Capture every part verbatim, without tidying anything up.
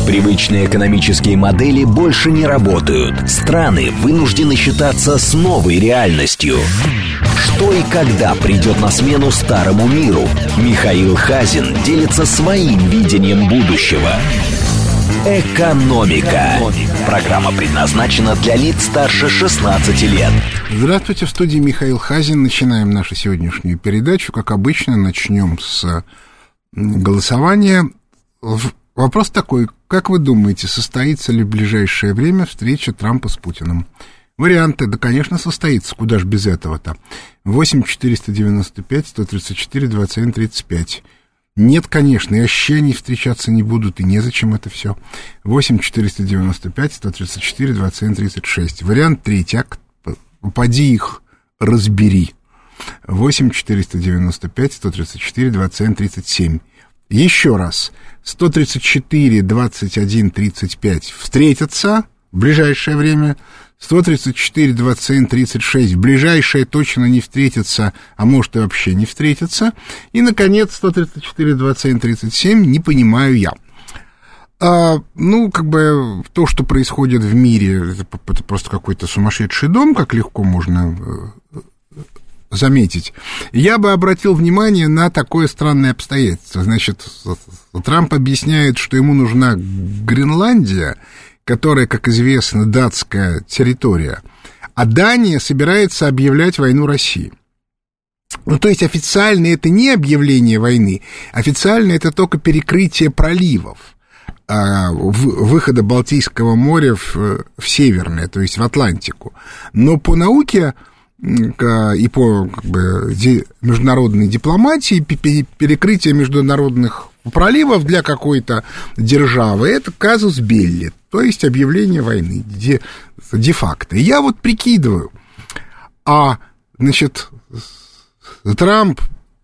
Привычные экономические модели больше не работают. Страны вынуждены считаться с новой реальностью. Что и когда придет на смену старому миру? Михаил Хазин делится своим видением будущего. Экономика. Программа предназначена для лиц старше шестнадцати лет. Здравствуйте, в студии Михаил Хазин. Начинаем нашу сегодняшнюю передачу. Как обычно, начнем с голосования. Вопрос такой: как вы думаете, состоится ли в ближайшее время встреча Трампа с Путиным? Варианты: да, конечно, состоится, куда ж без этого-то. восемь четыреста девяносто пять сто тридцать четыре двадцать один тридцать пять. Нет, конечно, и вообще они встречаться не будут, и незачем это все. восемь четыреста девяносто пять сто тридцать четыре двадцать один тридцать шесть. Вариант третий: а поди их разбери. восемь четыреста девяносто пять сто тридцать четыре двадцать один тридцать семь. Еще раз: сто тридцать четыре двадцать один тридцать пять встретятся в ближайшее время, сто тридцать четыре двадцать один тридцать шесть в ближайшее точно не встретятся, а может и вообще не встретятся, и, наконец, сто тридцать четыре двадцать один тридцать семь не понимаю я. А, ну, как бы то, что происходит в мире, это, это просто какой-то сумасшедший дом, как легко можно заметить. Я бы обратил внимание на такое странное обстоятельство. Значит, Трамп объясняет, что ему нужна Гренландия, которая, как известно, датская территория, а Дания собирается объявлять войну России. Ну, то есть официально это не объявление войны, официально это только перекрытие проливов, а, в, выхода Балтийского моря в, в Северное, то есть в Атлантику. Но по науке и по, как бы, международной дипломатии перекрытие международных проливов для какой-то державы — это казус белли, то есть объявление войны де, де-факто. Я вот прикидываю, а, значит, Трамп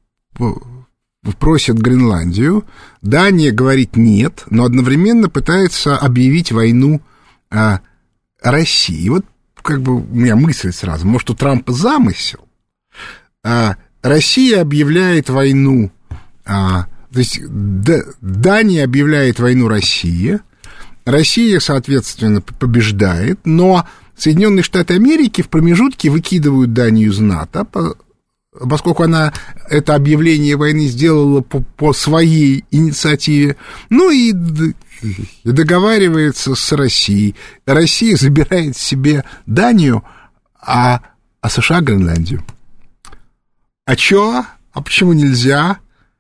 просит Гренландию, Дания говорит нет, но одновременно пытается объявить войну а, России. Вот как бы у меня мысль сразу: может, у Трампа замысел? А, Россия объявляет войну, а, то есть Д, Дания объявляет войну России, Россия, соответственно, побеждает, но Соединенные Штаты Америки в промежутке выкидывают Данию из НАТО, поскольку она это объявление войны сделала по, по своей инициативе, ну и, и договаривается с Россией. Россия забирает себе Данию, а, а США — Гренландию. А чё? А почему нельзя?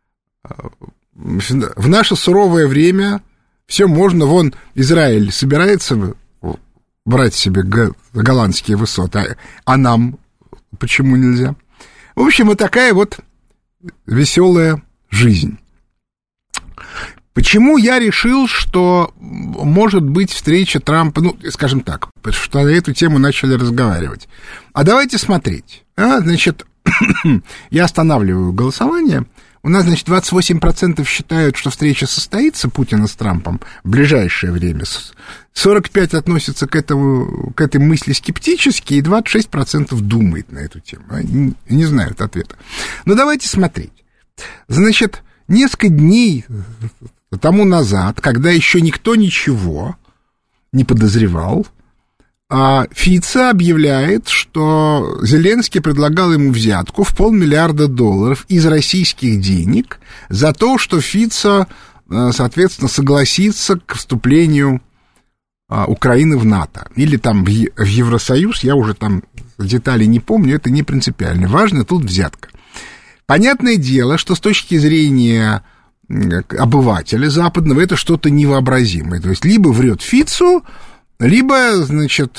В наше суровое время все можно. Вон Израиль собирается брать себе голландские высоты, а, а нам почему нельзя? В общем, вот такая вот веселая жизнь. Почему я решил, что может быть встреча Трампа, ну, скажем так, что на эту тему начали разговаривать? А давайте смотреть. А, значит, я останавливаю голосование. У нас, значит, двадцать восемь процентов считают, что встреча состоится Путина с Трампом в ближайшее время. сорок пять процентов относятся к, этому, к этой мысли скептически, и двадцать шесть процентов думает на эту тему. Они не знают ответа. Но давайте смотреть. Значит, несколько дней тому назад, когда еще никто ничего не подозревал, Фицо объявляет, что Зеленский предлагал ему взятку в полмиллиарда долларов из российских денег за то, что Фицо, соответственно, согласится к вступлению Украины в НАТО или там в Евросоюз. Я уже там деталей не помню, это не принципиально. Важно тут взятка. Понятное дело, что с точки зрения обывателя западного это что-то невообразимое. То есть либо врет Фицо, либо, значит,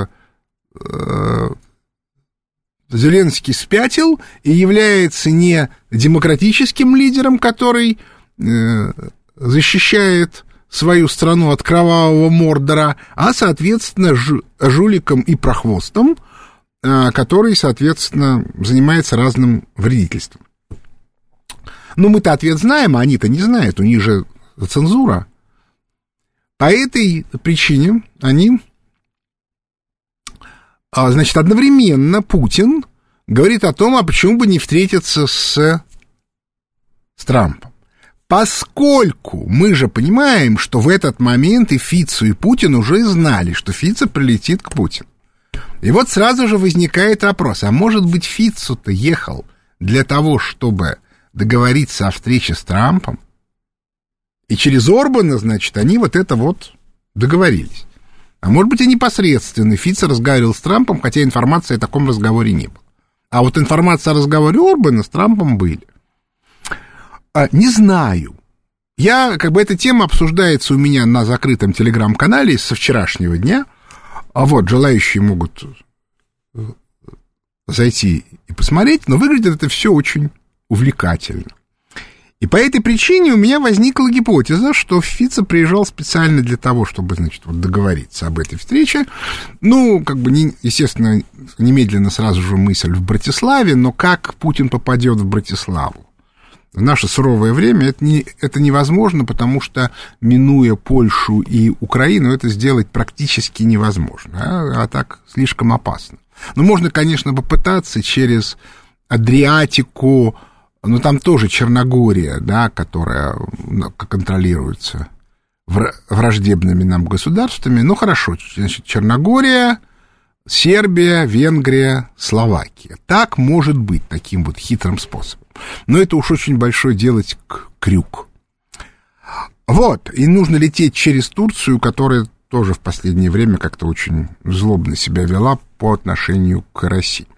Зеленский спятил и является не демократическим лидером, который защищает свою страну от кровавого Мордора, а, соответственно, жуликом и прохвостом, который, соответственно, занимается разным вредительством. Ну, мы-то ответ знаем, а они-то не знают, у них же цензура. По этой причине они, значит, одновременно Путин говорит о том, а почему бы не встретиться с, с Трампом. Поскольку мы же понимаем, что в этот момент и Фицо, и Путин уже знали, что Фицо прилетит к Путину. И вот сразу же возникает вопрос, а может быть Фицо-то ехал для того, чтобы договориться о встрече с Трампом? И через Орбана, значит, они вот это вот договорились. А может быть, и непосредственно Фицо разговаривал с Трампом, хотя информации о таком разговоре не было. А вот информация о разговоре Орбана с Трампом были. А, не знаю. Я, как бы, эта тема обсуждается у меня на закрытом телеграм-канале со вчерашнего дня. А вот, желающие могут зайти и посмотреть, но выглядит это все очень увлекательно. И по этой причине у меня возникла гипотеза, что Фицо приезжал специально для того, чтобы, значит, вот договориться об этой встрече. Ну, как бы, не, естественно, немедленно сразу же мысль в Братиславе, но как Путин попадет в Братиславу? В наше суровое время это, не, это невозможно, потому что, минуя Польшу и Украину, это сделать практически невозможно, а, а так слишком опасно. Ну, можно, конечно, попытаться через Адриатику, но там тоже Черногория, да, которая контролируется враждебными нам государствами. Ну, хорошо, значит, Черногория, Сербия, Венгрия, Словакия. Так может быть, таким вот хитрым способом. Но это уж очень большой делать крюк. Вот, и нужно лететь через Турцию, которая тоже в последнее время как-то очень злобно себя вела по отношению к России.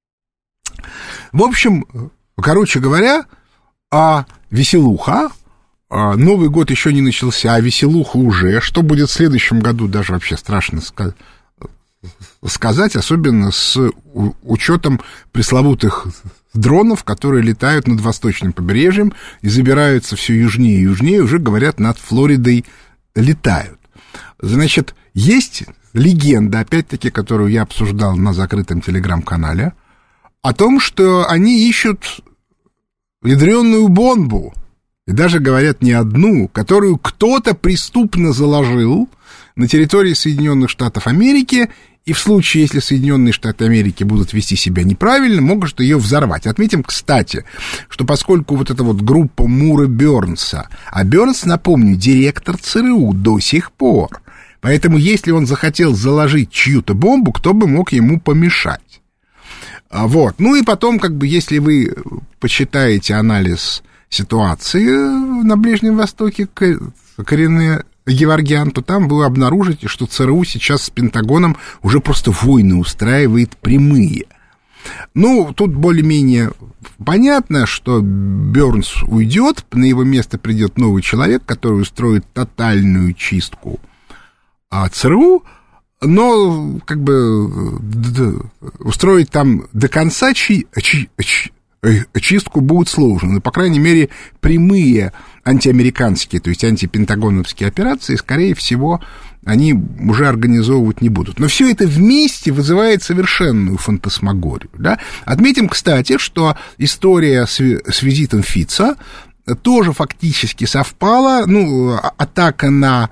В общем, короче говоря, а веселуха, а Новый год еще не начался, а веселуха уже. Что будет в следующем году, даже вообще страшно сказать. сказать, особенно с учетом пресловутых дронов, которые летают над восточным побережьем и забираются все южнее и южнее, уже, говорят, над Флоридой летают. Значит, есть легенда, опять-таки, которую я обсуждал на закрытом телеграм-канале, о том, что они ищут ядреную бомбу, и даже, говорят, не одну, которую кто-то преступно заложил на территории Соединенных Штатов Америки, и в случае, если Соединенные Штаты Америки будут вести себя неправильно, могут ее взорвать. Отметим, кстати, что поскольку вот эта вот группа Мура Бёрнса, а Бёрнс, напомню, директор ЦРУ до сих пор, поэтому если он захотел заложить чью-то бомбу, кто бы мог ему помешать? Вот. Ну и потом, как бы, если вы почитаете анализ ситуации на Ближнем Востоке, коренные Геворгян, то там вы обнаружите, что ЦРУ сейчас с Пентагоном уже просто войны устраивает прямые. Ну, тут более-менее понятно, что Бёрнс уйдет, на его место придет новый человек, который устроит тотальную чистку ЦРУ, но как бы устроить там до конца чи, чи, чи, чистку будет сложно. Но, по крайней мере, прямые антиамериканские, то есть антипентагоновские операции, скорее всего, они уже организовывать не будут. Но все это вместе вызывает совершенную фантасмагорию. Да? Отметим, кстати, что история с, с визитом Фицо тоже фактически совпала. Ну, атака на...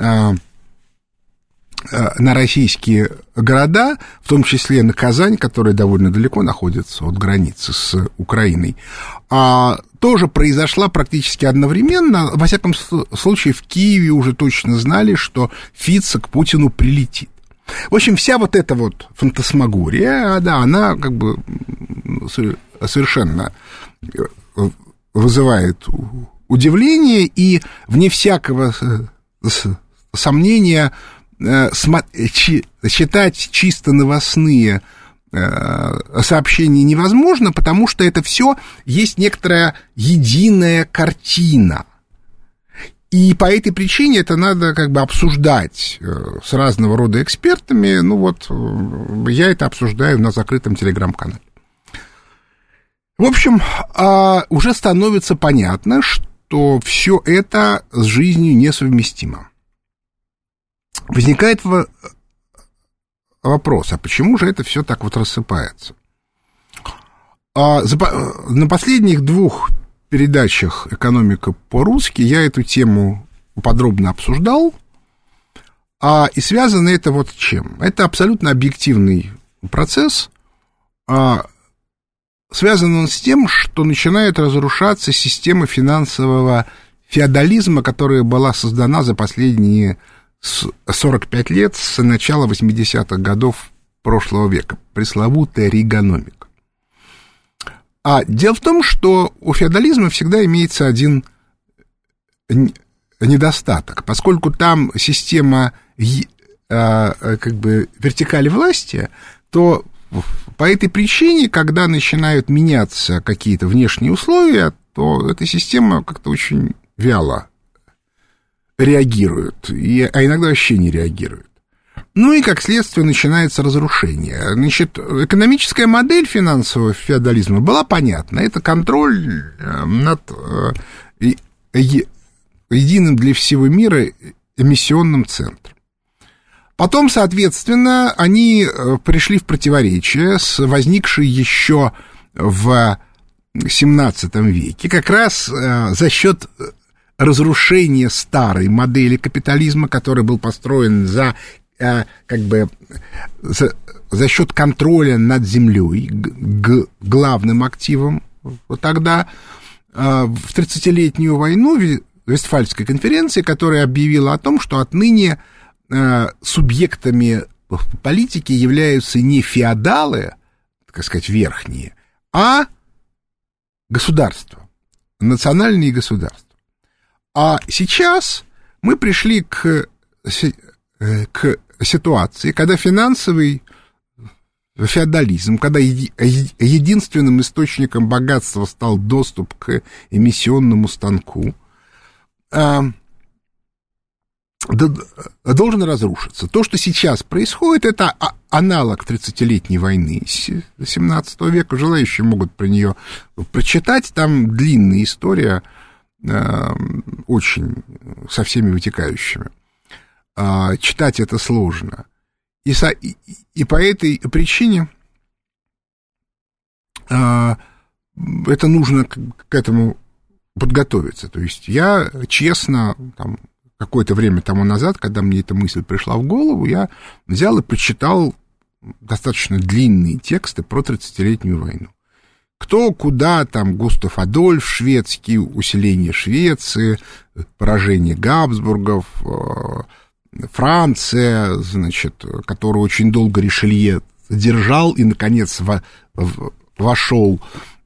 на российские города, в том числе на Казань, которая довольно далеко находится от границы с Украиной, а, тоже произошла практически одновременно. Во всяком случае, в Киеве уже точно знали, что Фицо к Путину прилетит. В общем, вся вот эта вот фантасмагория, да, она как бы совершенно вызывает удивление, и вне всякого сомнения читать чисто новостные сообщения невозможно, потому что это все есть некоторая единая картина. И по этой причине это надо как бы обсуждать с разного рода экспертами. Ну вот, я это обсуждаю на закрытом телеграм-канале. В общем, уже становится понятно, что все это с жизнью несовместимо. Возникает вопрос, а почему же это все так вот рассыпается? На последних двух передачах «Экономика по-русски» я эту тему подробно обсуждал, а, и связано это вот с чем? Это абсолютно объективный процесс. А, связан он с тем, что начинает разрушаться система финансового феодализма, которая была создана за последние сорок пять лет с начала восьмидесятых годов прошлого века, пресловутая рейгономика. А дело в том, что у феодализма всегда имеется один недостаток, поскольку там система как бы вертикали власти, то по этой причине, когда начинают меняться какие-то внешние условия, то эта система как-то очень вяло реагирует, и, а иногда вообще не реагирует. Ну и, как следствие, начинается разрушение. Значит, экономическая модель финансового феодализма была понятна. Это контроль над единым для всего мира эмиссионным центром. Потом, соответственно, они пришли в противоречие с возникшей еще в семнадцатом веке, как раз за счет разрушения старой модели капитализма, который был построен за, как бы, за, за счет контроля над землей, г, главным активом. Вот тогда в тридцатилетнюю войну Вестфальской конференции, которая объявила о том, что отныне субъектами политики являются не феодалы, так сказать, верхние, а государства, национальные государства. А сейчас мы пришли к, к ситуации, когда финансовый феодализм, когда единственным источником богатства стал доступ к эмиссионному станку, должен разрушиться. То, что сейчас происходит, это аналог тридцатилетней войны семнадцатого века. Желающие могут про нее прочитать. Там длинная история, очень со всеми вытекающими. Читать это сложно. И, со, и, и по этой причине это нужно к, к этому подготовиться. То есть я честно... Там, какое-то время тому назад, когда мне эта мысль пришла в голову, я взял и прочитал достаточно длинные тексты про тридцатилетнюю войну. Кто, куда, там, Густав Адольф шведский, усиление Швеции, поражение Габсбургов, Франция, значит, которую очень долго Ришелье держал и, наконец, во, вошел,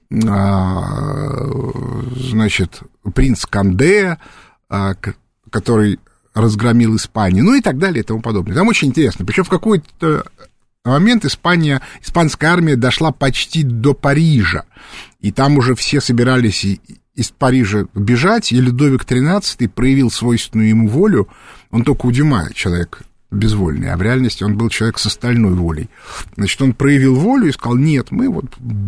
значит, принц Канде, который разгромил Испанию, ну и так далее и тому подобное. Там очень интересно. Причем в какой-то момент Испания, испанская армия дошла почти до Парижа, и там уже все собирались из Парижа бежать, и Людовик тринадцатый проявил свойственную ему волю. Он только у Дюма человек безвольный, а в реальности он был человек с остальной волей. Значит, он проявил волю и сказал: нет, мы вот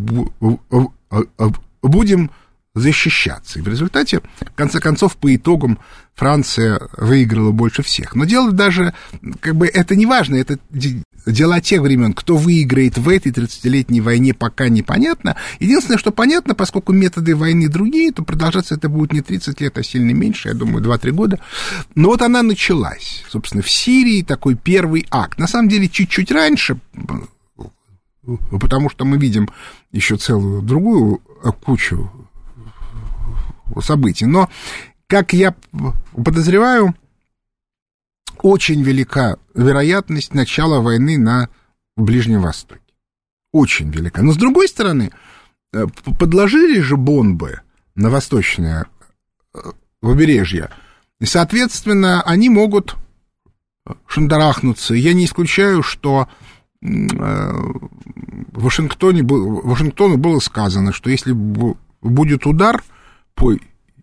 будем защищаться. И в результате, в конце концов, по итогам Франция выиграла больше всех. Но дело даже, как бы, это не важно, это дела тех времен. Кто выиграет в этой тридцатилетней войне, пока непонятно. Единственное, что понятно, поскольку методы войны другие, то продолжаться это будет не тридцать лет, а сильно меньше, я думаю, два-три года. Но вот она началась. Собственно, в Сирии такой первый акт. На самом деле, чуть-чуть раньше, потому что мы видим еще целую другую кучу событий. Но, как я подозреваю, очень велика вероятность начала войны на Ближнем Востоке. Очень велика. Но, с другой стороны, подложили же бомбы на восточное побережье, и, соответственно, они могут шандарахнуться. Я не исключаю, что в Вашингтоне, Вашингтону было сказано, что если будет удар по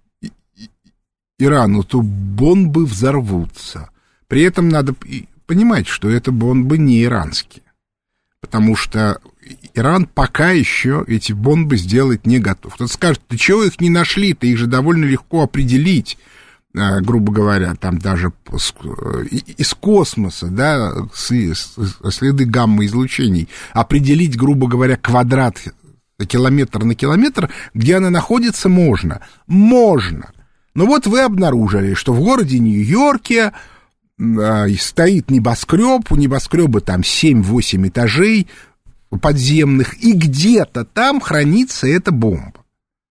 Ирану, то бомбы взорвутся. При этом надо понимать, что это бомбы не иранские, потому что Иран пока еще эти бомбы сделать не готов. Кто-то скажет: ты чего их не нашли-то, их же довольно легко определить, грубо говоря, там даже из космоса, да, следы гамма-излучений, определить, грубо говоря, квадрат километр на километр, где она находится, можно. Можно. Но вот вы обнаружили, что в городе Нью-Йорке э, стоит небоскреб, у небоскреба там семь-восемь этажей, подземных, и где-то там хранится эта бомба.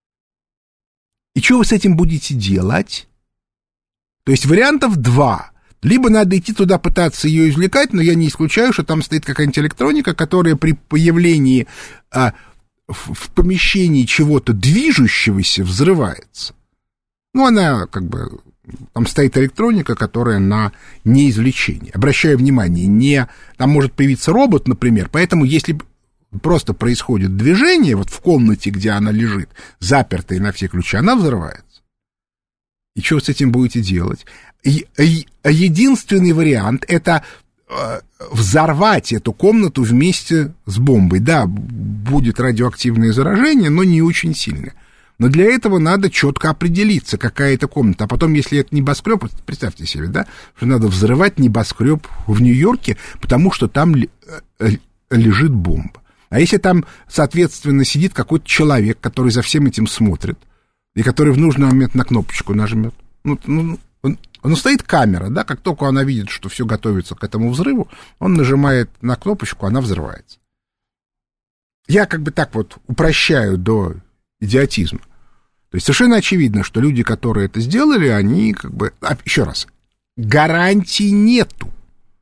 И что вы с этим будете делать? То есть вариантов два. Либо надо идти туда пытаться ее извлекать, но я не исключаю, что там стоит какая-нибудь электроника, которая при появлении а, в, в помещении чего-то движущегося взрывается. Ну, она как бы... Там стоит электроника, которая на неизвлечение. Обращаю внимание, не, там может появиться робот, например, поэтому если просто происходит движение вот в комнате, где она лежит, запертая на все ключи, она взрывается. И что вы с этим будете делать? И, и, единственный вариант — это э, взорвать эту комнату вместе с бомбой. Да, будет радиоактивное заражение, но не очень сильное. Но для этого надо четко определиться, какая это комната. А потом, если это небоскреб, представьте себе, да, что надо взрывать небоскреб в Нью-Йорке, потому что там лежит бомба. А если там, соответственно, сидит какой-то человек, который за всем этим смотрит, и который в нужный момент на кнопочку нажмет, ну, ну, он, ну, стоит камера, да, как только она видит, что все готовится к этому взрыву, он нажимает на кнопочку, она взрывается. Я как бы так вот упрощаю до идиотизма. То есть совершенно очевидно, что люди, которые это сделали, они как бы... А, еще раз, гарантий нету.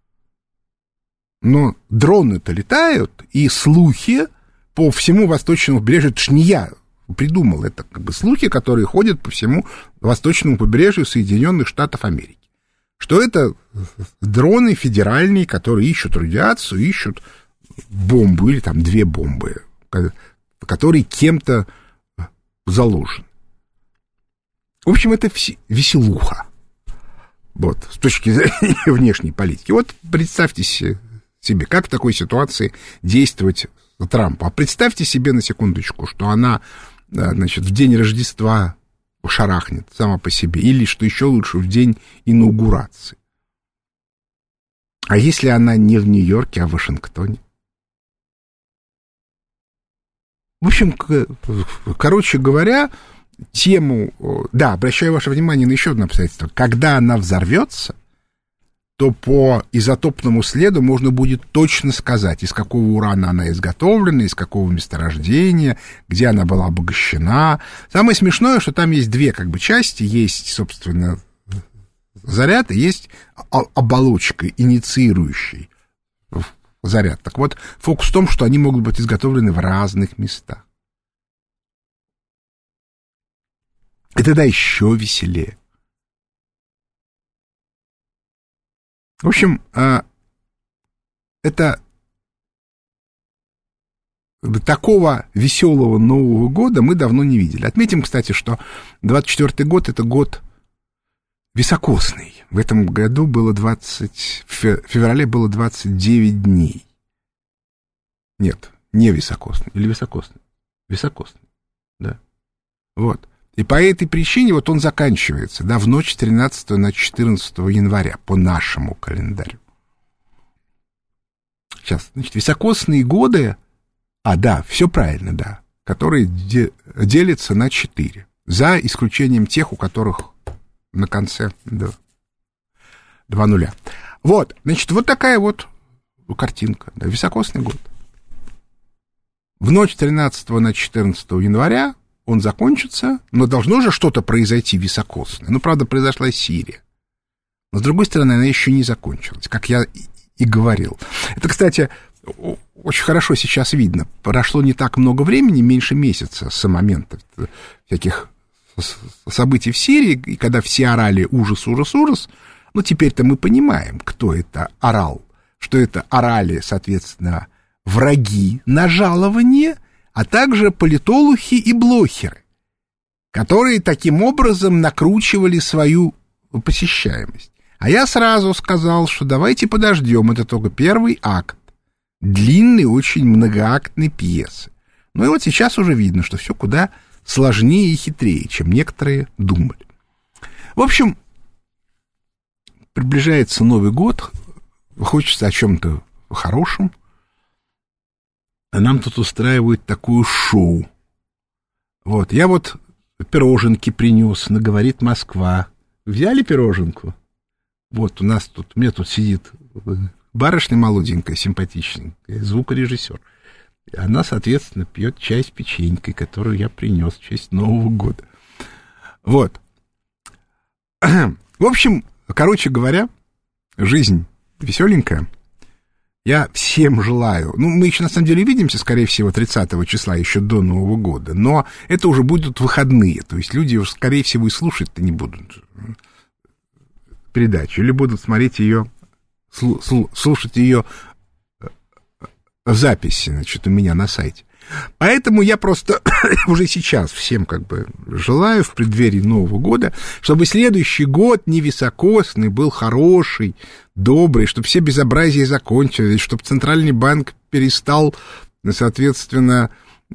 Но дроны-то летают, и слухи по всему восточному побережью, это ж не я придумал, это как бы слухи, которые ходят по всему восточному побережью Соединенных Штатов Америки. Что это дроны федеральные, которые ищут радиацию, ищут бомбу или там две бомбы, которые кем-то заложены. В общем, это веселуха. Вот, с точки зрения внешней политики. Вот представьте себе, как в такой ситуации действовать Трампу. А представьте себе на секундочку, что она, значит, в день Рождества шарахнет сама по себе, или, что еще лучше, в день инаугурации. А если она не в Нью-Йорке, а в Вашингтоне? В общем, короче говоря, тему... Да, обращаю ваше внимание на еще одно обстоятельство. Когда она взорвется, то по изотопному следу можно будет точно сказать, из какого урана она изготовлена, из какого месторождения, где она была обогащена. Самое смешное, что там есть две как бы части. Есть, собственно, заряд, и есть оболочка, инициирующий заряд. Так вот, фокус в том, что они могут быть изготовлены в разных местах. И тогда еще веселее. В общем, это такого веселого Нового года мы давно не видели. Отметим, кстати, что двадцать четвёртый год — это год високосный. В этом году было двадцать... В феврале было двадцать девять дней. Нет, не високосный. Или високосный? Високосный, да. Вот. И по этой причине вот он заканчивается, да, в ночь с тринадцатого на четырнадцатое января, по нашему календарю. Сейчас, значит, високосные годы, а, да, все правильно, да, которые де, делятся на четыре, за исключением тех, у которых на конце да, два нуля. Вот, значит, вот такая вот картинка, да, високосный год. В ночь с тринадцатого на четырнадцатое января он закончится, но должно же что-то произойти високосное. Ну, правда, произошла Сирия. Но, с другой стороны, она еще не закончилась, как я и, и говорил. Это, кстати, очень хорошо сейчас видно. Прошло не так много времени, меньше месяца с момента всяких событий в Сирии, и когда все орали «ужас, ужас, ужас», ну, теперь-то мы понимаем, кто это орал, что это орали, соответственно, враги на жалование, а также политологи и блогеры, которые таким образом накручивали свою посещаемость. А я сразу сказал, что давайте подождем, это только первый акт длинной, очень многоактной пьесы. Ну и вот сейчас уже видно, что все куда сложнее и хитрее, чем некоторые думали. В общем, приближается Новый год, хочется о чем-то хорошем. А нам тут устраивают такое шоу. Вот, я вот пироженки принес, на «Говорит Москва». Взяли пироженку? Вот, у нас тут, у меня тут сидит барышня молоденькая, симпатичненькая, звукорежиссер. И она, соответственно, пьет чай с печенькой, которую я принес в честь Нового года. Вот. В общем, короче говоря, жизнь веселенькая. Я всем желаю, ну, мы еще на самом деле видимся, скорее всего, тридцатого числа, еще до Нового года, но это уже будут выходные, то есть люди, скорее всего, и слушать-то не будут передачу, или будут смотреть ее, слушать ее в записи, значит, у меня на сайте. Поэтому я просто уже сейчас всем как бы желаю в преддверии Нового года, чтобы следующий год не високосный, был хороший, добрый, чтобы все безобразия закончились, чтобы Центральный банк перестал, соответственно,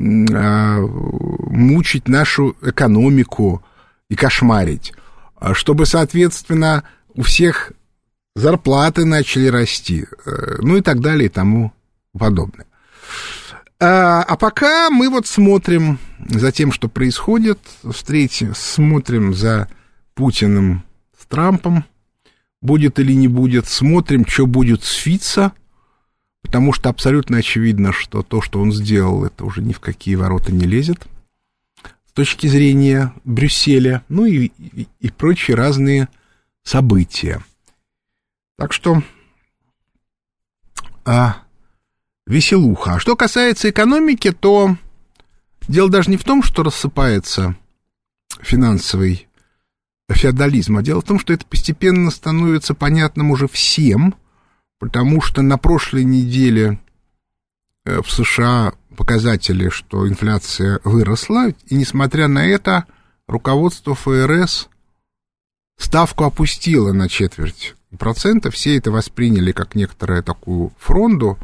мучить нашу экономику и кошмарить, чтобы, соответственно, у всех зарплаты начали расти, ну и так далее и тому подобное. А, а пока мы вот смотрим за тем, что происходит, встречи, смотрим за Путиным с Трампом, будет или не будет, смотрим, что будет с Фицо, потому что абсолютно очевидно, что то, что он сделал, это уже ни в какие ворота не лезет с точки зрения Брюсселя, ну и, и, и прочие разные события. Так что... А, веселуха. А что касается экономики, то дело даже не в том, что рассыпается финансовый феодализм, а дело в том, что это постепенно становится понятным уже всем, потому что на прошлой неделе в США показатели, что инфляция выросла, и несмотря на это, руководство ФРС ставку опустило на четверть процента, все это восприняли как некоторую такую фронду.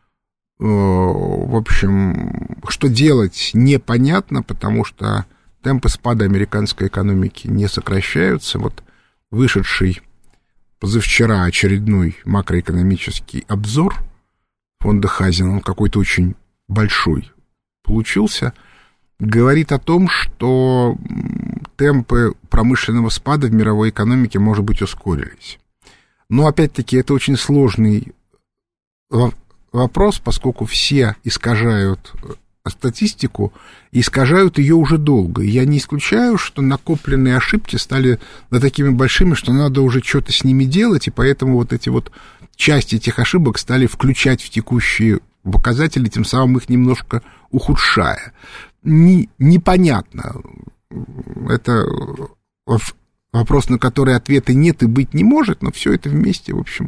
В общем, что делать непонятно, потому что темпы спада американской экономики не сокращаются. Вот вышедший позавчера очередной макроэкономический обзор фонда Хазин, он какой-то очень большой получился, говорит о том, что темпы промышленного спада в мировой экономике, может быть, ускорились. Но, опять-таки, это очень сложный вопрос, поскольку все искажают статистику, и искажают ее уже долго. И я не исключаю, что накопленные ошибки стали да, такими большими, что надо уже что-то с ними делать, и поэтому вот эти вот части этих ошибок стали включать в текущие показатели, тем самым их немножко ухудшая. Не, непонятно. Это вопрос, на который ответа нет и быть не может, но все это вместе, в общем,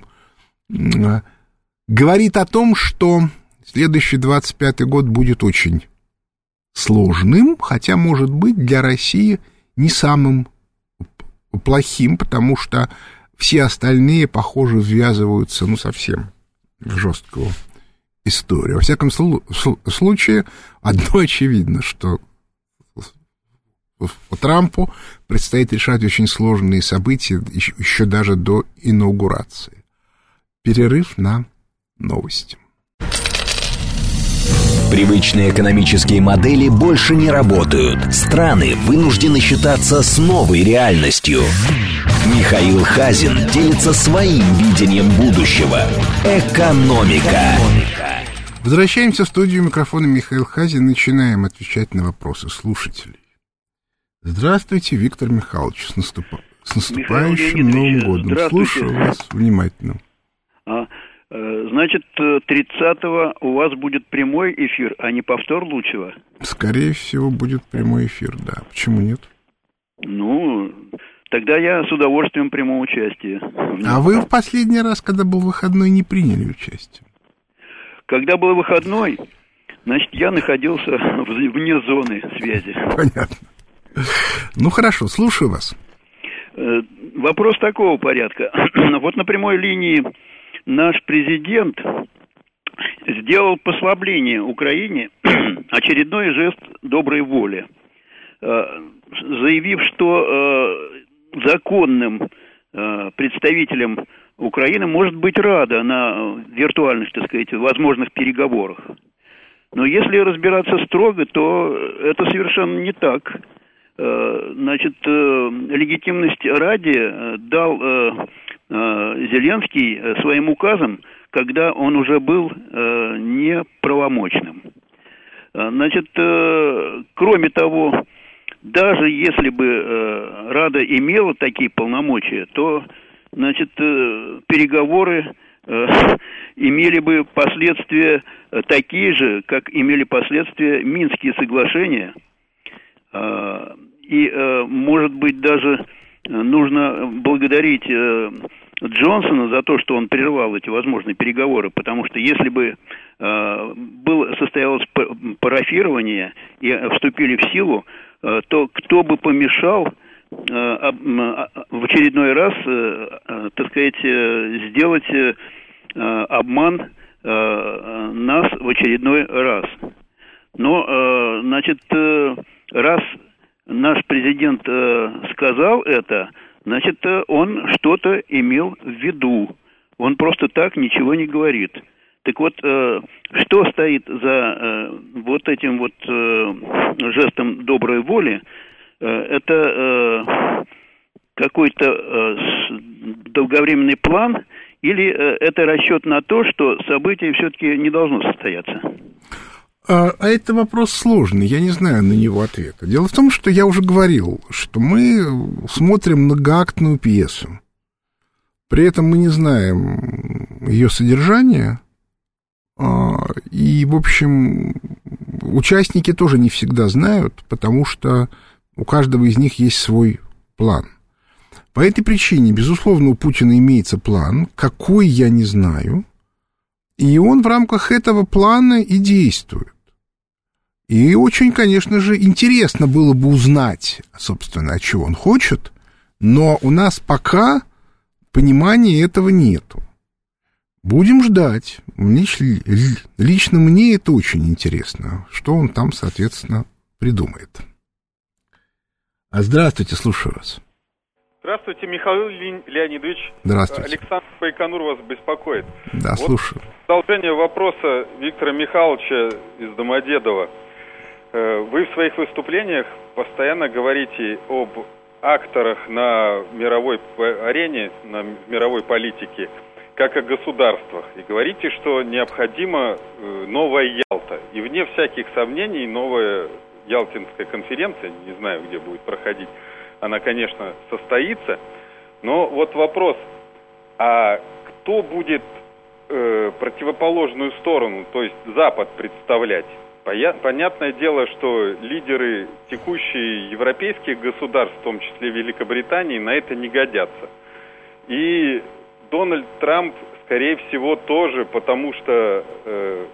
говорит о том, что следующий двадцать пятый год будет очень сложным, хотя, может быть, для России не самым плохим, потому что все остальные, похоже, ввязываются, ну, совсем в жесткую историю. Во всяком случае, одно очевидно, что Трампу предстоит решать очень сложные события еще даже до инаугурации. Перерыв на новости. Привычные экономические модели больше не работают. Страны вынуждены считаться с новой реальностью. Михаил Хазин делится своим видением будущего. Экономика. Возвращаемся в студию, микрофона Михаил Хазин. Начинаем отвечать на вопросы слушателей. Здравствуйте, Виктор Михайлович. С, наступ... с наступающим Новым годом. Слушаю вас внимательно. А, значит, тридцатого у вас будет прямой эфир, а не повтор Лучева? Скорее всего, будет прямой эфир, да. Почему нет? Ну, тогда я с удовольствием приму участие. А вы в последний раз, когда был выходной, не приняли участие? Когда был выходной, значит, я находился вне зоны связи. Понятно. Ну, хорошо, слушаю вас. Вопрос такого порядка. Вот на прямой линии наш президент сделал послабление Украине, очередной жест доброй воли, заявив, что законным представителем Украины может быть Рада на виртуальных, так сказать, возможных переговорах. Но если разбираться строго, то это совершенно не так. Значит, легитимность Раде дал Зеленский своим указом, когда он уже был неправомочным. Значит, кроме того, даже если бы Рада имела такие полномочия, то, значит, переговоры имели бы последствия такие же, как имели последствия Минские соглашения. И, может быть, даже нужно благодарить Джонсона за то, что он прервал эти возможные переговоры, потому что если бы было, состоялось парафирование и вступили в силу, то кто бы помешал в очередной раз, так сказать, сделать обман нас в очередной раз. Но, значит, раз наш президент сказал это, значит, он что-то имел в виду. Он просто так ничего не говорит. Так вот, что стоит за вот этим вот жестом доброй воли? Это какой-то долговременный план или это расчет на то, что событие все-таки не должно состояться? А, а это вопрос сложный, я не знаю на него ответа. Дело в том, что я уже говорил, что мы смотрим многоактную пьесу. При этом мы не знаем ее содержания. И, в общем, участники тоже не всегда знают, потому что у каждого из них есть свой план. По этой причине, безусловно, у Путина имеется план, какой я не знаю, и он в рамках этого плана и действует. И очень, конечно же, интересно было бы узнать, собственно, чего он хочет, но у нас пока понимания этого нету. Будем ждать. Лично мне это очень интересно, что он там, соответственно, придумает. А здравствуйте, слушаю вас. Здравствуйте, Михаил Леонидович. Здравствуйте. Александр Байконур вас беспокоит. Да, вот слушаю. Продолжение вопроса Виктора Михайловича из Домодедово. Вы в своих выступлениях постоянно говорите об акторах на мировой арене, на мировой политике, как о государствах. И говорите, что необходима новая Ялта. И вне всяких сомнений новая Ялтинская конференция, не знаю, где будет проходить, она, конечно, состоится. Но вот вопрос, а кто будет э, противоположную сторону, то есть Запад, представлять? Понятное дело, что лидеры текущие европейских государств, в том числе Великобритании, на это не годятся. И Дональд Трамп, скорее всего, тоже, потому что э,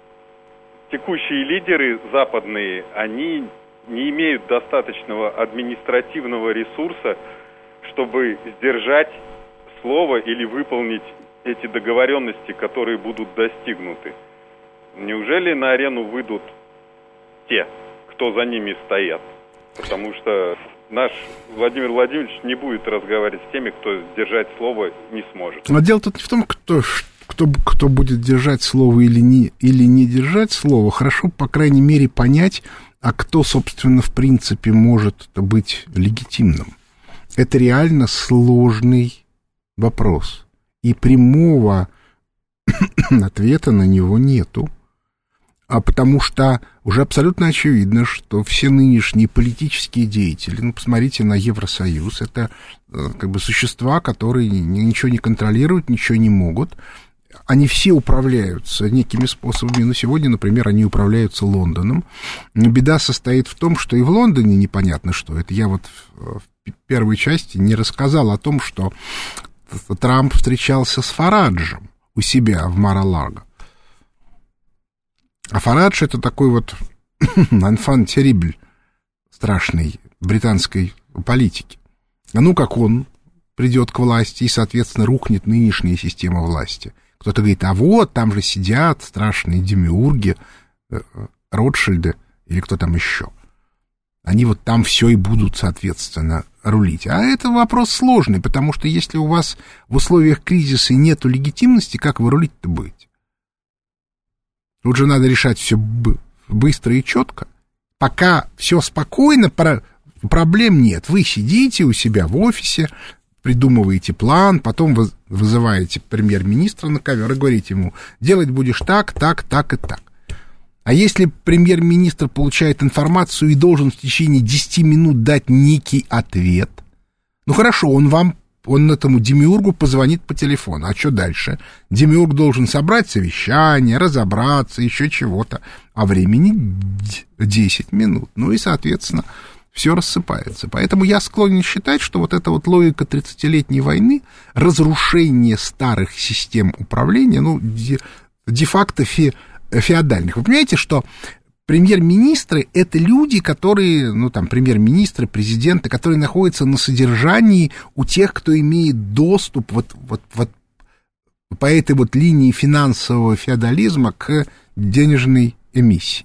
текущие лидеры западные, они не имеют достаточного административного ресурса, чтобы сдержать слово или выполнить эти договоренности, которые будут достигнуты. Неужели на арену выйдут те, кто за ними стоят? Потому что наш Владимир Владимирович не будет разговаривать с теми, кто сдержать слово не сможет. Но дело тут не в том, кто, кто, кто будет держать слово или не, или не держать слово. Хорошо, по крайней мере, понять, а кто, собственно, в принципе, может быть легитимным. Это реально сложный вопрос. И прямого ответа на него нету. А потому что уже абсолютно очевидно, что все нынешние политические деятели, ну, посмотрите на Евросоюз, это как бы существа, которые ничего не контролируют, ничего не могут. Они все управляются некими способами. Но сегодня, например, они управляются Лондоном. Но беда состоит в том, что и в Лондоне непонятно что. Это я вот в первой части не рассказал о том, что Трамп встречался с Фараджем у себя в Мар-а-Лаго. А Фарадж — это такой вот enfant terrible страшной британской политики. А ну как он придет к власти и, соответственно, рухнет нынешняя система власти. Кто-то говорит, а вот там же сидят страшные демиурги, Ротшильды или кто там еще. Они вот там все и будут, соответственно, рулить. А это вопрос сложный, потому что если у вас в условиях кризиса нету легитимности, как вы рулить-то будете? Тут же надо решать все быстро и четко. Пока все спокойно, проблем нет. Вы сидите у себя в офисе, придумываете план, потом вы вызываете премьер-министра на ковер и говорите ему, делать будешь так, так, так и так. А если премьер-министр получает информацию и должен в течение десяти минут дать некий ответ, ну хорошо, он вам, он этому демиургу позвонит по телефону, а что дальше? Демиург должен собрать совещание, разобраться, еще чего-то, а времени десять минут, ну и, соответственно, все рассыпается. Поэтому я склонен считать, что вот эта вот логика тридцатилетней войны, разрушение старых систем управления, ну, де, де-факто фе, феодальных. Вы понимаете, что премьер-министры — это люди, которые, ну, там, премьер-министры, президенты, которые находятся на содержании у тех, кто имеет доступ вот, вот, вот по этой вот линии финансового феодализма к денежной эмиссии.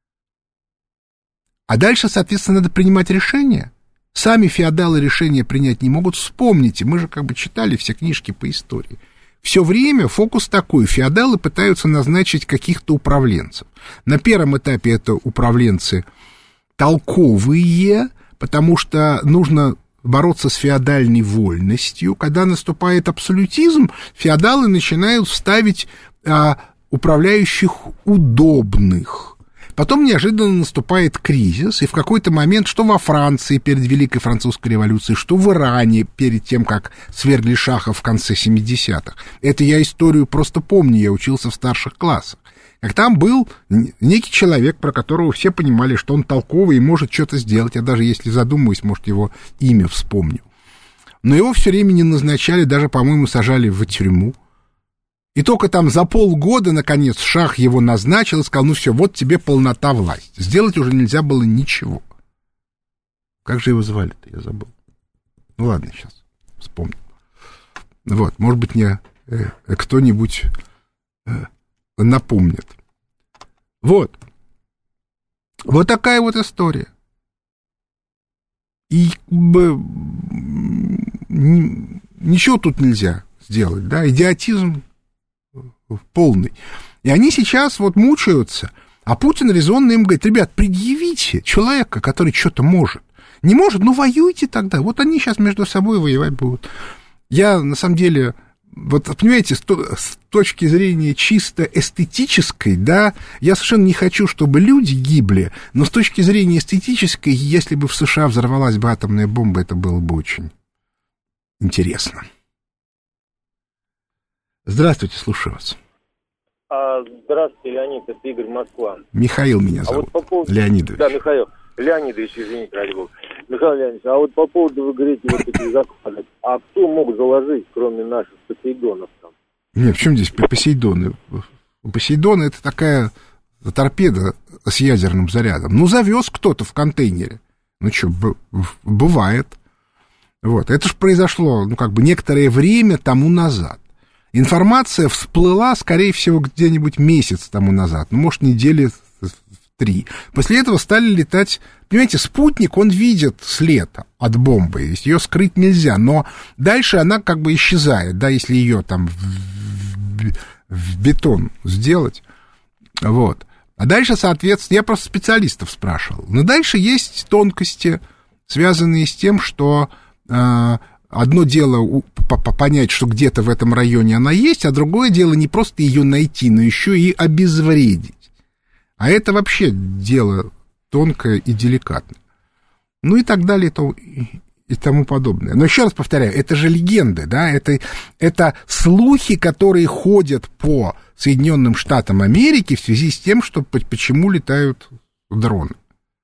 А дальше, соответственно, надо принимать решения. Сами феодалы решения принять не могут. Вспомните, мы же как бы читали все книжки по истории. Все время фокус такой. Феодалы пытаются назначить каких-то управленцев. На первом этапе это управленцы толковые, потому что нужно бороться с феодальной вольностью. Когда наступает абсолютизм, феодалы начинают ставить а, управляющих удобных. Потом неожиданно наступает кризис, и в какой-то момент, что во Франции перед Великой Французской революцией, что в Иране перед тем, как свергли Шаха в конце семидесятых. Это я историю просто помню, я учился в старших классах. Как там был некий человек, про которого все понимали, что он толковый и может что-то сделать. Я даже, если задумаюсь, может, его имя вспомню. Но его все время не назначали, даже, по-моему, сажали в тюрьму. И только там за полгода, наконец, Шах его назначил и сказал, ну все, вот тебе полнота власти. Сделать уже нельзя было ничего. Как же его звали-то, я забыл. Ну ладно, сейчас вспомню. Вот, может быть, мне э, кто-нибудь э, напомнит. Вот. Вот такая вот история. И э, ничего тут нельзя сделать, да, идиотизм полный. И они сейчас вот мучаются, а Путин резонно им говорит, ребят, предъявите человека, который что-то может. Не может, ну воюйте тогда. Вот они сейчас между собой воевать будут. Я, на самом деле, вот, понимаете, с, с точки зрения чисто эстетической, да, я совершенно не хочу, чтобы люди гибли, но с точки зрения эстетической, если бы в США взорвалась бы атомная бомба, это было бы очень интересно. Здравствуйте, слушаю вас. А, здравствуйте, Леонид, это Игорь, Москва. Михаил меня зовут, а вот по поводу... Леонидович. Да, Михаил. Леонидович, извините, ради бога. Михаил Леонидович, а вот по поводу, вы говорите, вот этих закладок, а кто мог заложить, кроме наших Посейдонов там? Нет, в чем здесь Посейдоны? Посейдон — это такая торпеда с ядерным зарядом. Ну, завез кто-то в контейнере. Ну, что, б- бывает. Вот, это же произошло, ну, как бы некоторое время тому назад. Информация всплыла, скорее всего, где-нибудь месяц тому назад, ну, может, недели три. После этого стали летать... Понимаете, спутник, он видит след от бомбы, ее скрыть нельзя, но дальше она как бы исчезает, да, если ее там в, в, в бетон сделать, вот. А дальше, соответственно, я просто специалистов спрашивал, но дальше есть тонкости, связанные с тем, что... Э, Одно дело понять, что где-то в этом районе она есть, а другое дело не просто ее найти, но еще и обезвредить. А это вообще дело тонкое и деликатное. Ну и так далее и тому подобное. Но еще раз повторяю, это же легенды, да, это, это слухи, которые ходят по Соединенным Штатам Америки в связи с тем, что почему летают дроны.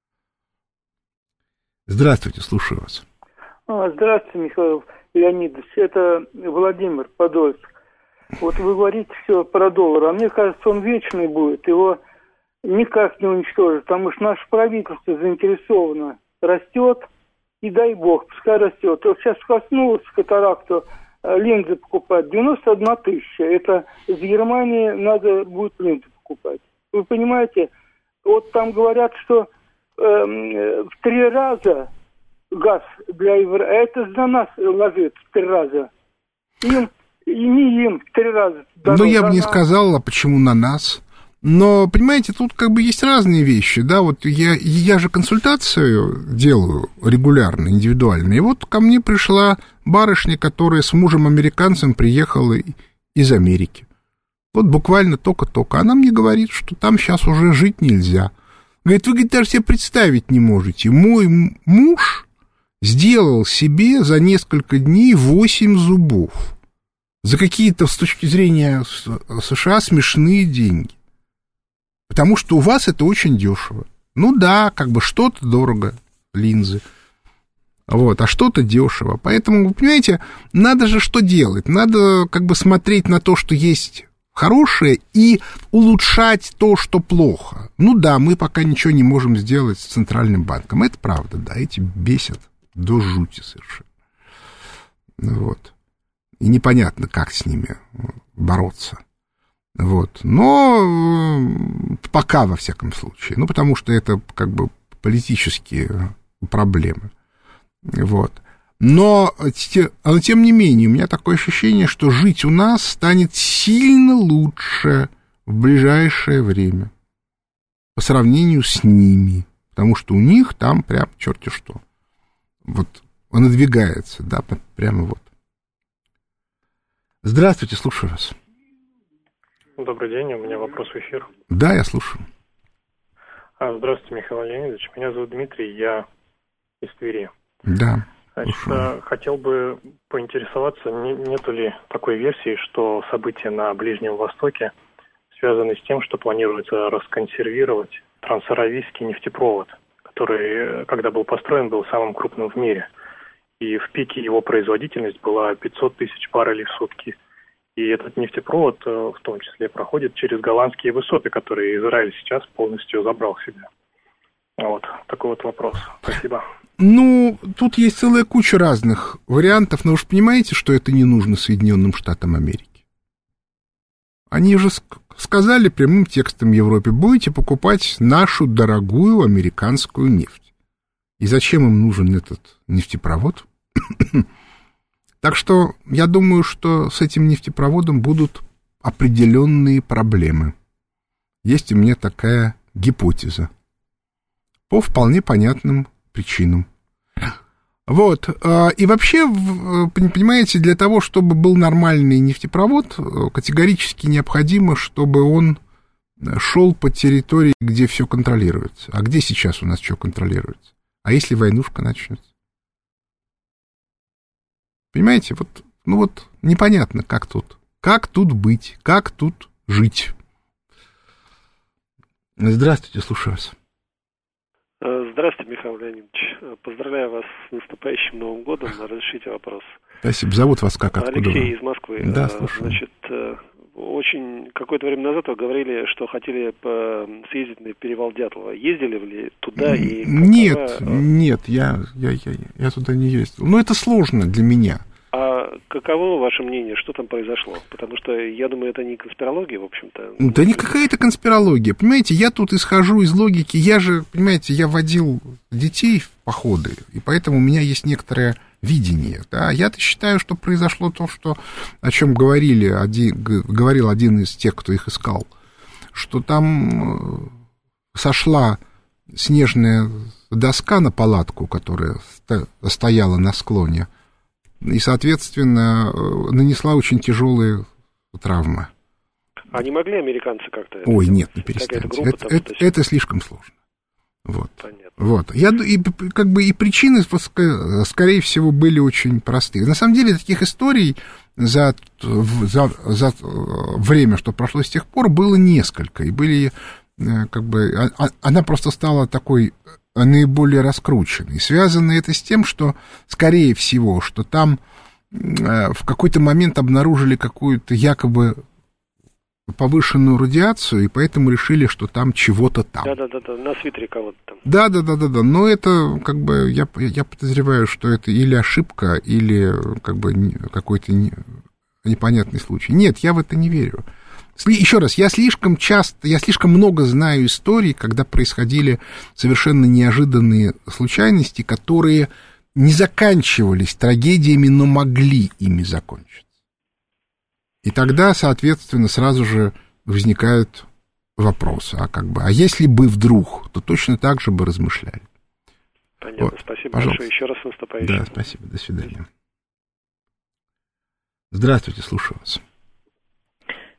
Здравствуйте, слушаю вас. Здравствуйте, Михаил Леонидович, это Владимир, Подольск. Вот вы говорите все про доллар, а мне кажется, он вечный будет, его никак не уничтожить, потому что наше правительство заинтересовано, растет, и дай бог, пускай растет. Вот сейчас коснулось катаракту, линзы покупать, девяносто одна тысяча, это из Германии надо будет линзы покупать. Вы понимаете, вот там говорят, что э, в три раза... газ для евро, а это за нас ложит в три раза. Им, и не им в три раза. Ну, я бы не сказал, а почему на нас. Но, понимаете, тут как бы есть разные вещи, да, вот я, я же консультацию делаю регулярно, индивидуально, и вот ко мне пришла барышня, которая с мужем-американцем приехала из Америки. Вот буквально только-только. Она мне говорит, что там сейчас уже жить нельзя. Говорит, вы, говорит, даже себе представить не можете. Мой муж сделал себе за несколько дней восемь зубов. За какие-то, с точки зрения США, смешные деньги. Потому что у вас это очень дешево. Ну да, как бы что-то дорого, линзы. Вот, а что-то дешево. Поэтому, вы понимаете, надо же что делать? Надо как бы смотреть на то, что есть хорошее, и улучшать то, что плохо. Ну да, мы пока ничего не можем сделать с Центральным банком. Это правда, да, эти бесят до жути совершенно. Вот. И непонятно, как с ними бороться. Вот. Но пока, во всяком случае. Ну, потому что это как бы политические проблемы. Вот. Но, тем не менее, у меня такое ощущение, что жить у нас станет сильно лучше в ближайшее время по сравнению с ними, потому что у них там прям черти что. Вот он надвигается, да, прямо вот. Здравствуйте, слушаю вас. Добрый день, у меня вопрос в эфир. Да, я слушаю. Здравствуйте, Михаил Леонидович, меня зовут Дмитрий, я из Твери. Да. Значит, хотел бы поинтересоваться, нету ли такой версии, что события на Ближнем Востоке связаны с тем, что планируется расконсервировать трансаравийский нефтепровод, который, когда был построен, был самым крупным в мире. И в пике его производительность была пятьсот тысяч баррелей в сутки. И этот нефтепровод в том числе проходит через голландские высоты, которые Израиль сейчас полностью забрал себе. Вот такой вот вопрос. Спасибо. Ну, тут есть целая куча разных вариантов, но вы же понимаете, что это не нужно Соединенным Штатам Америки. Они же сказали прямым текстом Европе, будете покупать нашу дорогую американскую нефть. И зачем им нужен этот нефтепровод? Так что я думаю, что с этим нефтепроводом будут определенные проблемы. Есть у меня такая гипотеза. По вполне понятным причинам. Вот. И вообще, понимаете, для того, чтобы был нормальный нефтепровод, категорически необходимо, чтобы он шел по территории, где все контролируется. А где сейчас у нас что контролируется? А если войнушка начнется? Понимаете, вот, ну вот непонятно, как тут, как тут быть, как тут жить. Здравствуйте, слушаю вас. Здравствуйте, Михаил Леонидович. Поздравляю вас с наступающим Новым годом. Разрешите вопрос. Спасибо. Зовут вас как? Откуда Алексей вы? из Москвы. Да, слушаю. Значит, очень какое-то время назад вы говорили, что хотели съездить на перевал Дятлова. Ездили ли туда? И какова... Нет, нет, я, я, я, я туда не ездил. Но это сложно для меня. А каково ваше мнение, что там произошло? Потому что, я думаю, это не конспирология, в общем-то. Да не какая-то конспирология. Понимаете, я тут исхожу из логики. Я же, понимаете, я водил детей в походы, и поэтому у меня есть некоторое видение. Да? Я-то считаю, что произошло то, что, о чем говорили, один, говорил один из тех, кто их искал, что там сошла снежная доска на палатку, которая стояла на склоне, и, соответственно, нанесла очень тяжелые травмы. А не могли американцы как-то... Ой, нет, не перестаньте. Это, это, это, это слишком сложно. Вот. Понятно. Вот. Я, и, как бы, и причины, скорее всего, были очень простые. На самом деле, таких историй за, за, за время, что прошло с тех пор, было несколько. И были, как бы, она просто стала такой... наиболее раскрученный. Связано это с тем, что, скорее всего, что там э, в какой-то момент обнаружили какую-то якобы повышенную радиацию, и поэтому решили, что там чего-то там. Да-да-да, на свитере кого-то там. Да-да-да-да, но это, как бы, я, я подозреваю, что это или ошибка, или, как бы, какой-то не, непонятный случай. Нет, я в это не верю. Еще раз, я слишком часто, я слишком много знаю историй, когда происходили совершенно неожиданные случайности, которые не заканчивались трагедиями, но могли ими закончиться. И тогда, соответственно, сразу же возникают вопросы, а как бы, а если бы вдруг, то точно так же бы размышляли. Понятно, вот. Спасибо Пожалуйста. большое, еще раз с наступающим. Да, спасибо, до свидания. Здравствуйте, слушаю вас.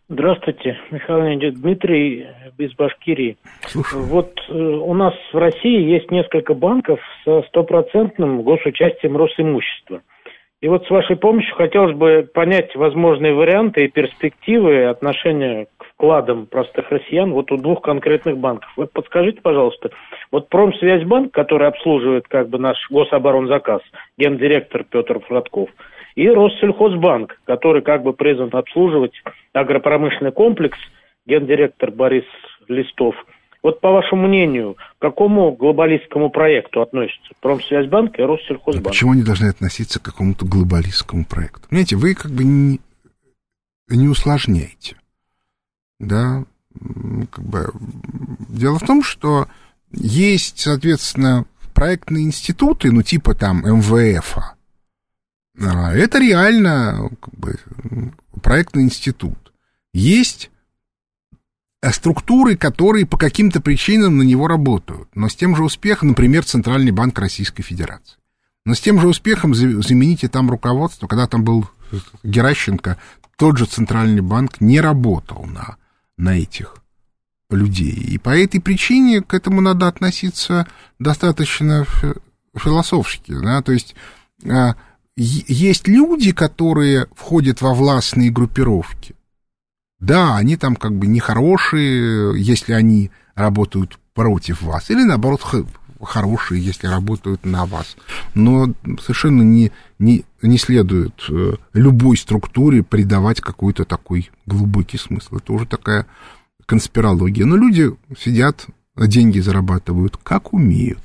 Здравствуйте, Михаил Леонидович. Дмитрий из Башкирии. Слушаю. Вот э, у нас в России есть несколько банков со стопроцентным госучастием Росимущества. И вот с вашей помощью хотелось бы понять возможные варианты и перспективы отношения к вкладам простых россиян вот у двух конкретных банков. Вот подскажите, пожалуйста, вот Промсвязьбанк, который обслуживает как бы наш гособоронзаказ, гендиректор Петр Фродков, и Россельхозбанк, который как бы призван обслуживать агропромышленный комплекс, гендиректор Борис Листов. Вот по вашему мнению, к какому глобалистскому проекту относятся Промсвязьбанк и Россельхозбанк? Да почему они должны относиться к какому-то глобалистскому проекту? Понимаете, вы как бы не, не усложняете. Да, как бы. Дело в том, что есть, соответственно, проектные институты, ну, типа там эм вэ эфа. Это реально как бы проектный институт. Есть структуры, которые по каким-то причинам на него работают, но с тем же успехом, например, Центральный банк Российской Федерации. Но с тем же успехом замените там руководство, когда там был Геращенко, тот же Центральный банк не работал на, на этих людей. И по этой причине к этому надо относиться достаточно философски. Да? То есть есть люди, которые входят во властные группировки. Да, они там как бы нехорошие, если они работают против вас, или наоборот хорошие, если работают на вас. Но совершенно не, не, не следует любой структуре придавать какой-то такой глубокий смысл. Это уже такая конспирология. Но люди сидят, деньги зарабатывают, как умеют.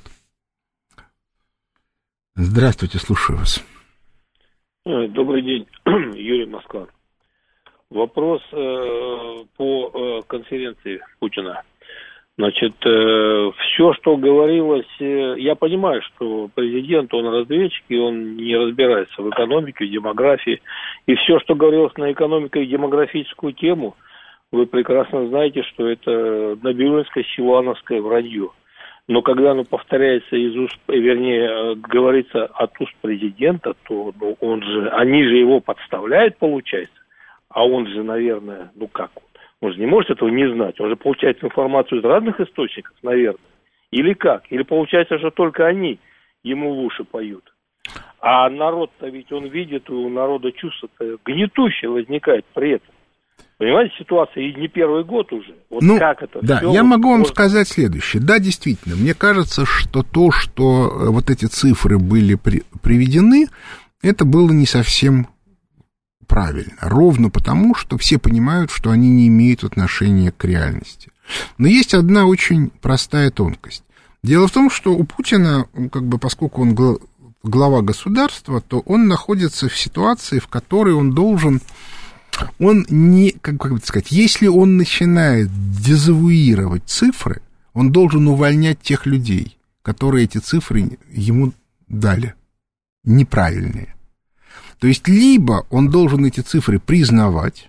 Здравствуйте, слушаю вас. Добрый день, Юрий, Москва. Вопрос э, по э, конференции Путина. Значит, э, все, что говорилось, э, я понимаю, что президент, он разведчик, и он не разбирается в экономике, в демографии. И все, что говорилось на экономико- и демографическую тему, вы прекрасно знаете, что это набиулинское, силуановское вранье. Но когда оно повторяется из уст, вернее, говорится от уст президента, то ну, он же, они же его подставляют, получается. А он же, наверное, ну как он? Он же не может этого не знать. Он же получает информацию из разных источников, наверное. Или как? Или получается, что только они ему в уши поют. А народ-то ведь он видит, у народа чувство-то гнетущее возникает при этом. Понимаете, ситуация и не первый год уже. Вот ну, как это? Да, все я вот могу вам может... сказать следующее. Да, действительно, мне кажется, что то, что вот эти цифры были при... приведены, это было не совсем правильно. Ровно потому, что все понимают, что они не имеют отношения к реальности. Но есть одна очень простая тонкость. Дело в том, что у Путина, как бы, поскольку он глава государства, то он находится в ситуации, в которой он должен... Он не, как, как бы сказать, если он начинает дезавуировать цифры, он должен увольнять тех людей, которые эти цифры ему дали, неправильные. То есть, либо он должен эти цифры признавать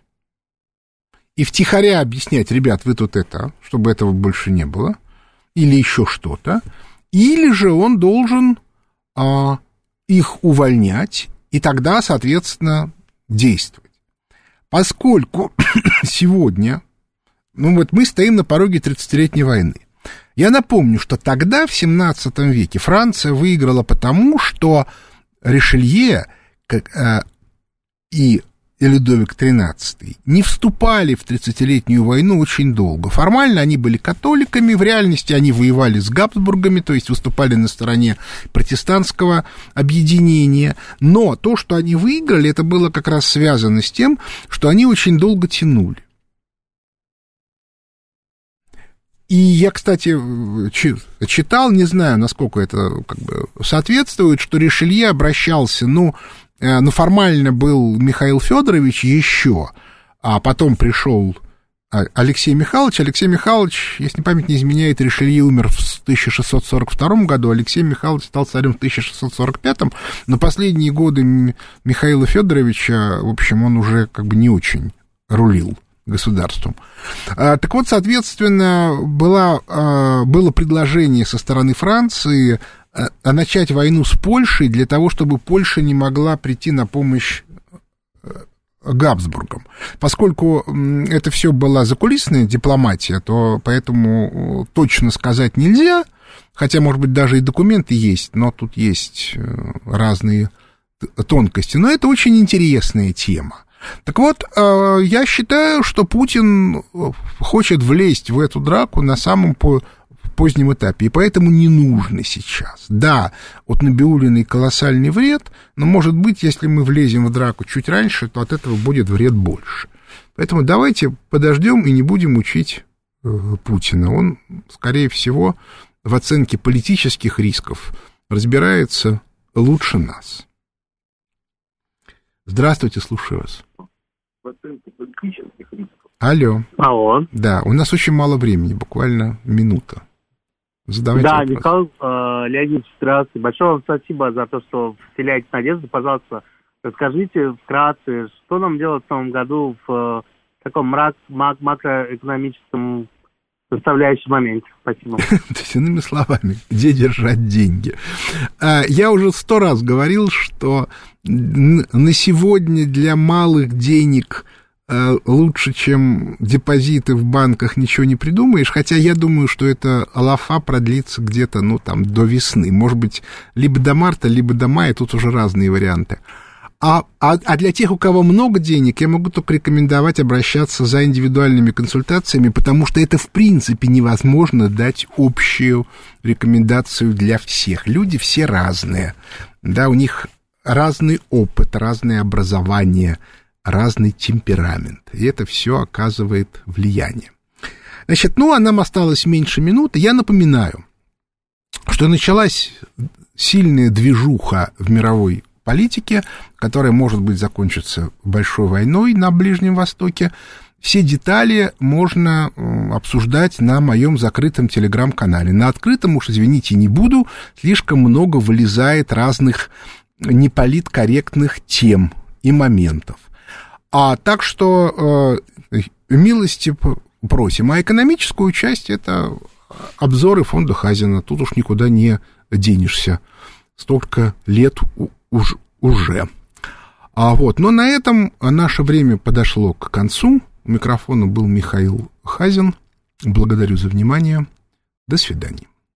и втихаря объяснять, ребят, вы тут это, чтобы этого больше не было, или еще что-то, или же он должен а, их увольнять и тогда, соответственно, действовать. Поскольку сегодня, ну вот мы стоим на пороге тридцатилетней войны. Я напомню, что тогда, в семнадцатом веке, Франция выиграла потому, что Ришелье как, э, и Людовик тринадцатый не вступали в тридцатилетнюю войну очень долго. Формально они были католиками, в реальности они воевали с Габсбургами, то есть выступали на стороне протестантского объединения. Но то, что они выиграли, это было как раз связано с тем, что они очень долго тянули. И я, кстати, читал, не знаю, насколько это как бы соответствует, что Ришелье обращался, ну, ну, формально был Михаил Федорович еще, а потом пришел Алексей Михайлович. Алексей Михайлович, если память не изменяет, Ришелье умер в тысяча шестьсот сорок втором году, Алексей Михайлович стал царем в тысяча шестьсот сорок пятом, но последние годы Михаила Федоровича, в общем, он уже как бы не очень рулил государством. Так вот, соответственно, была, было предложение со стороны Франции начать войну с Польшей для того, чтобы Польша не могла прийти на помощь Габсбургом. Поскольку это все была закулисная дипломатия, то поэтому точно сказать нельзя, хотя, может быть, даже и документы есть, но тут есть разные тонкости. Но это очень интересная тема. Так вот, я считаю, что Путин хочет влезть в эту драку на самом позднем этапе, и поэтому не нужно сейчас. Да, от Набиуллиной колоссальный вред, но, может быть, если мы влезем в драку чуть раньше, то от этого будет вред больше. Поэтому давайте подождем и не будем учить э, Путина. Он, скорее всего, в оценке политических рисков разбирается лучше нас. Здравствуйте, слушаю вас. В оценке политических рисков. Алло. Алло. Да, у нас очень мало времени, буквально минута. Задавайте да, вопрос. Михаил э, Леонидович, здравствуйте. Большое вам спасибо за то, что вселяете надежду. Пожалуйста, расскажите вкратце, что нам делать в новом году в э, таком мрак, мак, макроэкономическом составляющем моменте. Спасибо. То есть, иными словами, где держать деньги? Я уже сто раз говорил, что на сегодня для малых денег лучше, чем депозиты в банках, ничего не придумаешь, хотя я думаю, что эта лафа продлится где-то, ну, там, до весны, может быть, либо до марта, либо до мая, тут уже разные варианты. А, а, а для тех, у кого много денег, я могу только рекомендовать обращаться за индивидуальными консультациями, потому что это, в принципе, невозможно дать общую рекомендацию для всех. Люди все разные, да, у них разный опыт, разное образование, разный темперамент, и это все оказывает влияние. Значит, ну, а нам осталось меньше минуты. Я напоминаю, что началась сильная движуха в мировой политике, которая, может быть, закончится большой войной на Ближнем Востоке. Все детали можно обсуждать на моем закрытом телеграм-канале. На открытом, уж извините, не буду, слишком много вылезает разных неполиткорректных тем и моментов. А так что э, милости просим. А экономическую часть — это обзоры фонда Хазина. Тут уж никуда не денешься. Столько лет уж, уже. А вот, но на этом наше время подошло к концу. У микрофона был Михаил Хазин. Благодарю за внимание. До свидания.